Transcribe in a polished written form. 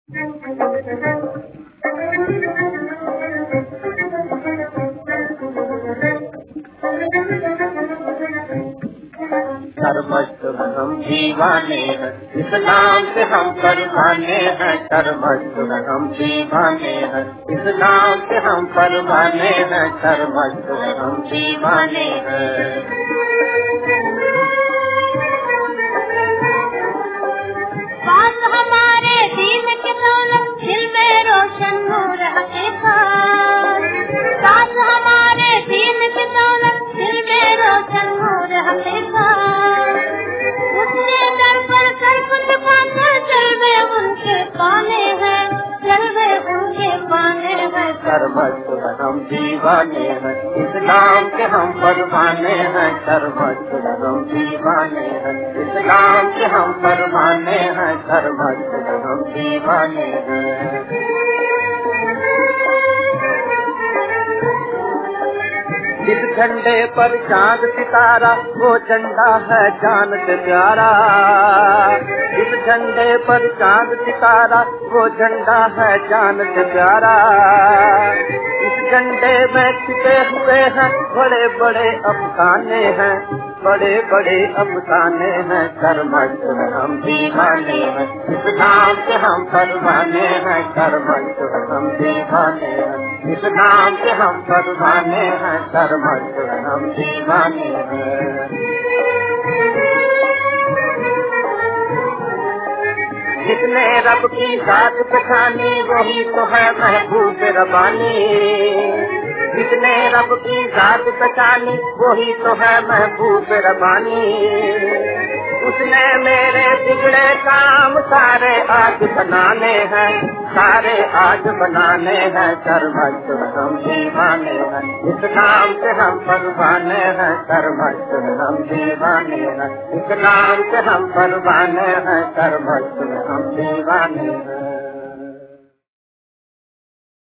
सर्वस्व हम दीवाने हैं, इस्लाम से हम परवाने हैं। सर्वस्व हम दीवाने हैं, इस्लाम से हम परवाने हैं। सर्वस्व हम दीवाने हैं। बात हमारे दीन की दौलत दिल में रोशन नूर हकीकत। बात हमारे दीन की दौलत दिल में रोशन नूर हकीकत। उसने दर पर सर कुछ पाकर जलवे उनके पाने हैं, जलवे उनके पाने हैं। सर्वस्व हम दीवाने हैं, इस्लाम के हम परवाने हैं। सर्वस्व हम दीवाने हैं, इस्लाम के हम परवाने हैं। सर्वस्व हम दीवाने हैं। जिस झंडे पर चांद सितारा वो झंडा है जान से प्यारा। जिस झंडे पर चांद सितारा वो झंडा है जान से प्यारा। इस झंडे में छिपे हुए हैं बड़े बड़े अफसाने हैं, बड़े बड़े अफसाने हैं। सर्वस्व हम दीवाने हैं, इस्लाम के हम परवाने हैं। सर्वस्व हम दीवाने हैं, इस्लाम के हम परवाने हैं। सर्वस्व हम दीवाने हैं। जिसने रब की जात पहचानी वही तो है महबूब रब्बानी। जिसने रब की जात पहचानी वही तो है महबूब रब्बानी। उसने मेरे बिगड़े काम सारे आज बनाने हैं, सारे आज बनाने हैं। सर्वस्व हम दीवाने हैं, इस्लाम से हम परवाने हैं। सर्वस्व हम दीवाने हैं, इस्लाम से हम परवाने हैं। सर्वस्व हम दीवाने हैं।